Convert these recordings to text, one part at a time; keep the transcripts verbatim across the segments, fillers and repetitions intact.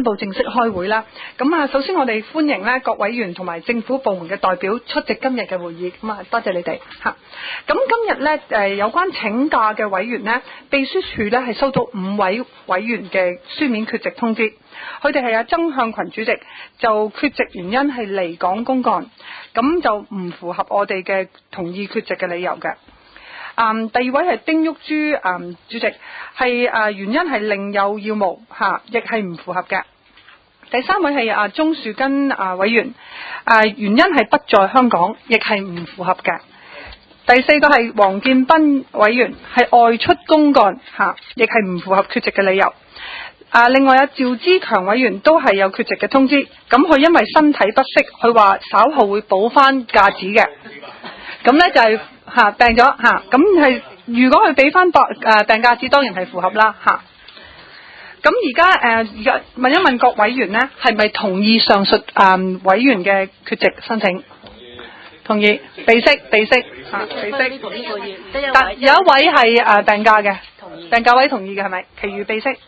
布正式開會啦。咁啊，首先我哋歡迎咧各委員同埋政府部門嘅代表出席今日嘅會議。咁啊，多謝你哋嚇。咁今日咧誒有關請假嘅委員呢，秘書處咧係收到五位委員嘅書面缺席通知。佢哋係阿曾向群主席，就缺席原因係離港公幹，咁就唔符合我哋嘅同意缺席嘅理由嘅。嗯，第二位係丁玉珠嗯主席，係誒、呃、原因係另有要務嚇，亦係唔符合嘅。第三位係阿鍾樹根啊委員，誒、呃、原因係不在香港，亦係唔符合嘅。第四個係黃建斌委員，係外出公幹嚇，亦係唔符合缺席嘅理由。啊，另外有趙之強委員都係有缺席嘅通知，咁佢因為身體不適，佢話稍後會補翻假紙嘅。咁呢就係、是、嚇、啊、病咗嚇，咁、啊、係如果佢俾翻白誒病假紙，當然係符合啦嚇。咁而家誒而家問一問各委員呢，係咪同意上述誒、呃、委員嘅缺席申請？同意，備悉備悉嚇備悉。但有一位係誒、呃、病假嘅，病假位同意嘅係咪？其餘備悉。誒、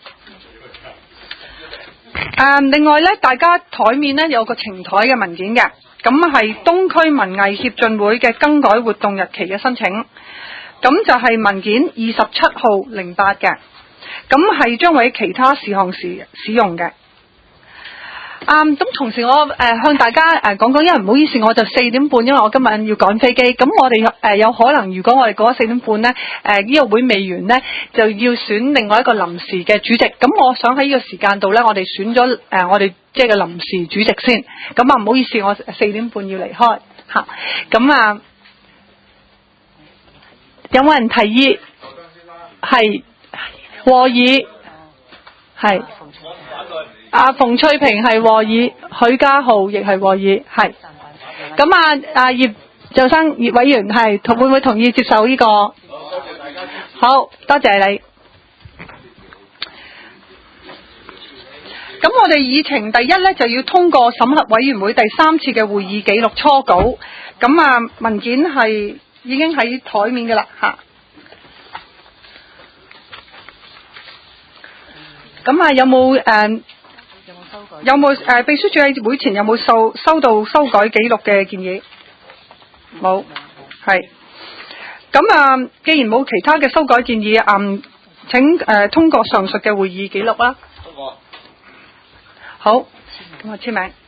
呃、另外咧，大家台面咧有個呈台嘅文件嘅。咁係東區文藝協進會嘅更改活動日期嘅申請，咁就係文件二十七號零八嘅，咁係將會喺其他事項時使用嘅。嗯，咁同時我誒、呃、向大家誒講講，因為唔好意思，我就四點半，因為我今日要趕飛機，咁我哋誒、呃、有可能，如果我哋過咗四點半呢，誒、呃、呢、這個會未完呢，就要選另外一個臨時嘅主席。咁我想喺呢個時間度呢，我哋選咗誒、呃、我哋即係個臨時主席先。咁啊唔好意思，我四點半要離開嚇。咁啊，有冇人提議？係和議，係。阿馮翠萍係和議，許家豪亦係和議，係。咁啊，阿葉就生葉委員係同會唔會同意接受呢、這個？好，多謝你。咁我哋議程第一呢，就要通過審核委員會第三次嘅會議記錄初稿。咁啊，文件係已經喺台面嘅啦嚇。咁啊，有冇誒？呃有冇誒、呃、秘書處喺會前有冇收收到修改記錄嘅建議？冇，係。咁啊，既然冇其他嘅修改建議，嗯，請誒、呃、通過上述嘅會議記錄啦。好，咁我簽名。